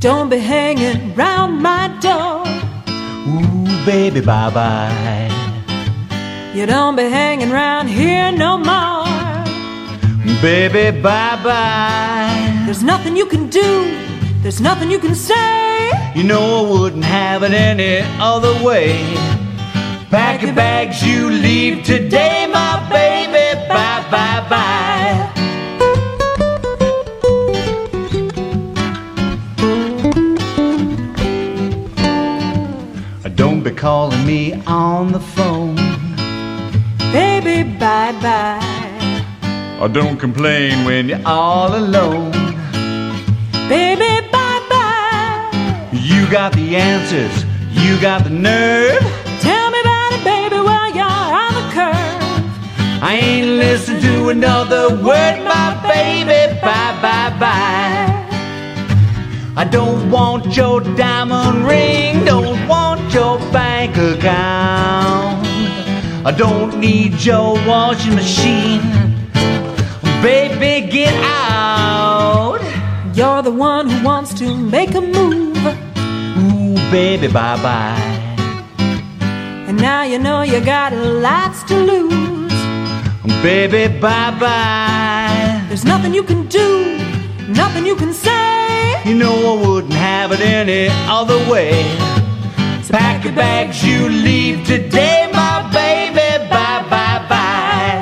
Don't be hanging round my door. Ooh, baby, bye-bye. You don't be hanging round here no more. Baby, bye-bye. There's nothing you can do, there's nothing you can say. You know I wouldn't have it any other way. Pack your bags, you leave today, my baby, bye-bye-bye. Don't be calling me on the phone. Baby, bye-bye. Or don't complain when you're all alone. Baby, bye-bye. You got the answers, you got the nerve. Tell me about it, baby, while you're on the curve. I ain't listening to another word, my baby, bye-bye-bye. I don't want your diamond ring, don't want your bank account. I don't need your washing machine. Baby, get out. You're the one who wants to make a move. Ooh, baby, bye-bye. And now you know you got lots to lose. Baby, bye-bye. There's nothing you can do, nothing you can say. You know I wouldn't have it any other way. So pack your bags, you leave today, my baby, bye-bye-bye.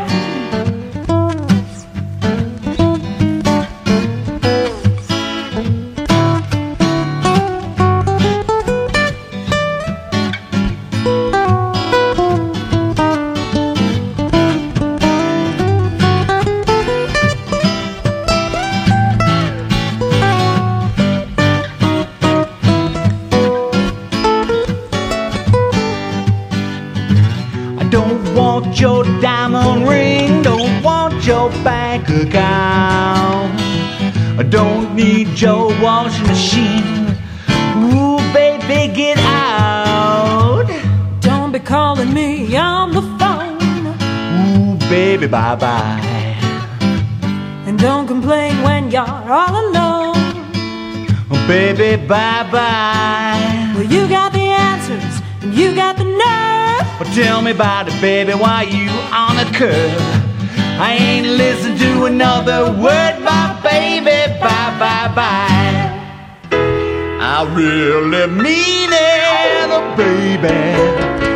Don't want your diamond ring, don't want your bank account. I don't need your washing machine. Ooh, baby, get out. Don't be calling me on the phone. Ooh, baby, bye-bye. And don't complain when you're all alone. Baby, bye-bye. Well, you got the answers and you got the nerve. Well, tell me about it, baby, why you on the curve? I ain't listening to another word, my baby, bye-bye-bye. I really mean it, baby.